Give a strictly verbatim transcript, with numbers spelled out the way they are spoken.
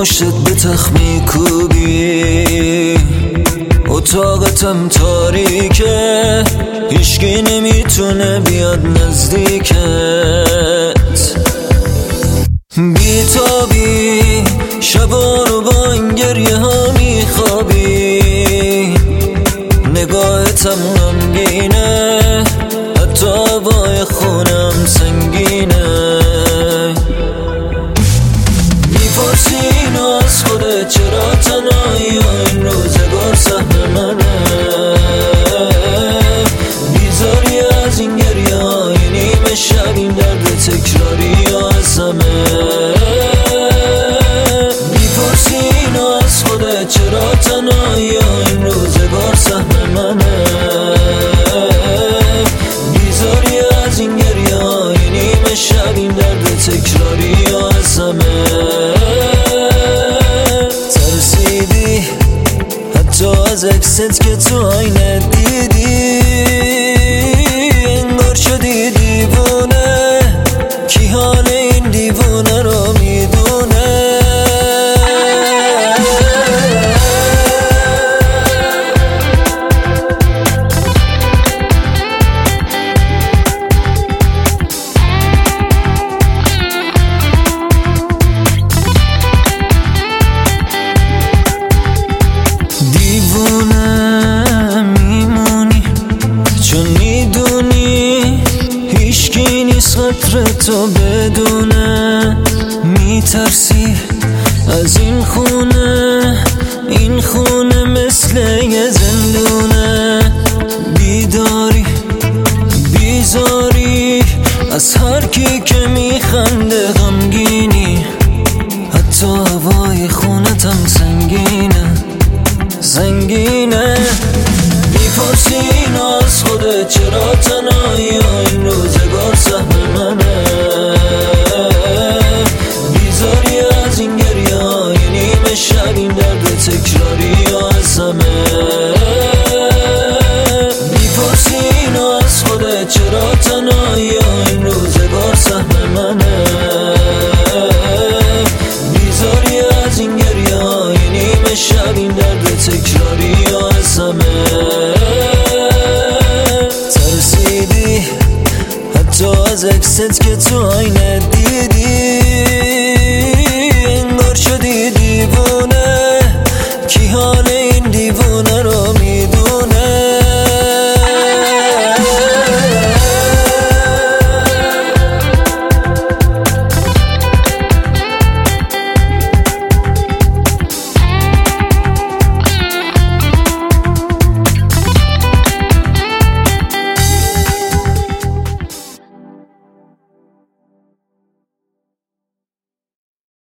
مشتت به تخت میکوبی، اتاقتم تاریکه، هیچکی نمیتونه بیاد نزدیکت. بیتابی شبا رو با این گریه ها میخوابی، نگاهتم غمگینه، حتی هوای خونم سنگینه. میپرسی اینو از خودت چرا تنهایی و این روزگار سهم منه، بیزاری از این گریه های نیمه شب، این درد تکراری یا از همه. میپرسی اینو از خودت چرا تنهایی و این روزگار سهم منه، بیزاری از این گریه های نیمه شب، این درد تکراری یا از همه. ترسیدی حتی از عکست که تو آینه دیدی، انگار شدی دیوونه، کی حال این دیوونه رو میدونه. دیوونه میمونی چون میدونی هیچکی نیست قدر تو بدونه. میترسی از این خونه، این خونه مثل یه زندونه. بیداری بیزاری از هر کی که میخنده غمگینی، حتی هوای خونتم سنگینه سنگینه. میپرسی اینو از خودت چرا تنهایی و این روزگار سهم منه، بیزاری از این گریه های نیمه شب، این درد تکراری یا از همه. میپرسی اینو از خودت چرا تنهایی و این روزگار سهم منه، بیزاری از این گریه های نیمه شب، این درد تکراری یا از همه. ترسیدی حتی از عکست که تو آینه دیدی،